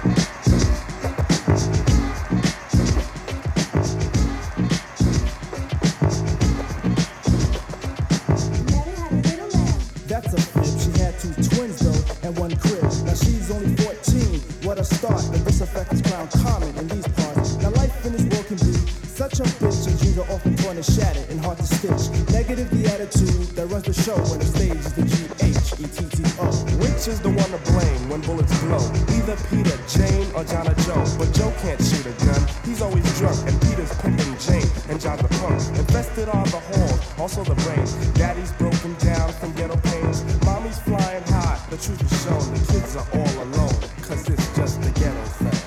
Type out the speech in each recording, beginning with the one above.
That's a flip. She had two twins though, and one crib. Now she's only 14. What a start! But this effect is crown common in these parts. Now life in this world can be such a bitch, and dreams are often torn and shattered and hard to stitch. Negative the attitude that runs the show when the stage is the G-H-E-T-T-O. Which is the one to blame when bullets blow? Either Peter, Jane, or John or Joe. But Joe can't shoot a gun. He's always drunk, and Peter's pimping Jane, and John's a punk. Infested are the halls, also the brain. Daddy's broken down from ghetto pains. Mommy's flying high. The truth is shown. The kids are all alone, 'cause it's just the ghetto thing.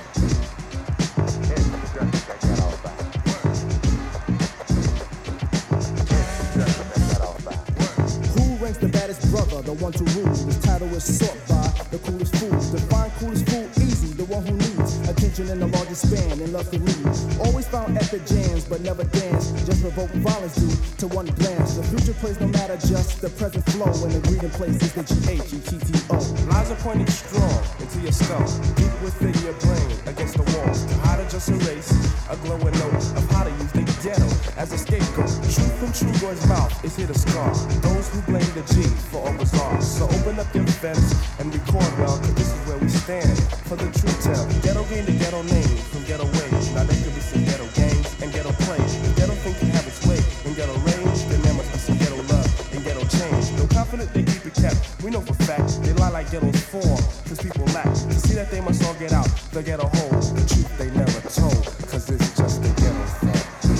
The baddest brother, the one to rule. His title is sought by the coolest fool. Define coolest fool easy, the one who needs attention in the largest span and loves to read. Always found epic jams, but never dance. Just provoke violence due to one glance. The future plays no matter, just the present flow. And the greeting place is the G-H-E-T-T-O. Lies are pointed strong into your skull, deep within your brain, against the wall. To how to just erase a glowing note of how to use the ghetto as a scapegoat. Truth from True Boy's mouth is here to scar those who blame the G for all bizarre. So open up your fence and record well, 'cause this is where we stand for the true tell. Ghetto gained the ghetto name from ghetto ways. Now there could be some ghetto games and ghetto play. If ghetto think can have its way in ghetto range, then there must be some ghetto love and ghetto change. Though confident they keep it kept, we know for fact they lie like ghettos form, 'cause people lack to see that they must all get out the ghetto hole. The truth they never told, 'cause it's just the ghetto thing.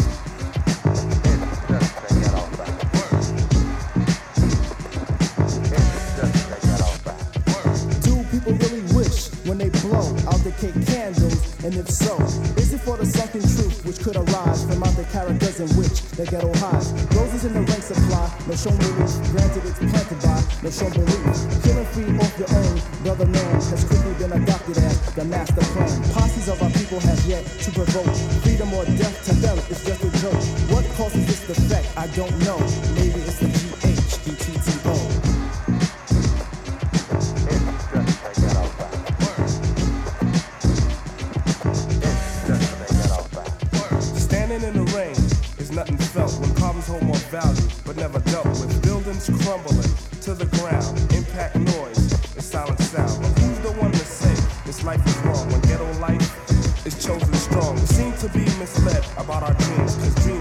When they blow out the cake candles, and if so, is it for the sunken truth which could arise from out the characters in which the ghetto hides? Roses in the rank supply, no show relief. Granted, it's planted by no show belief. Killing free off your own brother man has quickly been adopted as the master plan. Posses of our people have yet to provoke freedom or death. To them, it's just a joke. What causes this defect? I don't know. Maybe it's the G-H-E-T-T-O. In the rain is nothing felt when problems hold more value but never dealt with. Buildings crumbling to the ground, impact noise, it's silent sound. But who's the one to say this life is wrong when ghetto life is chosen strong? We seem to be misled about our dreams, 'cause dreams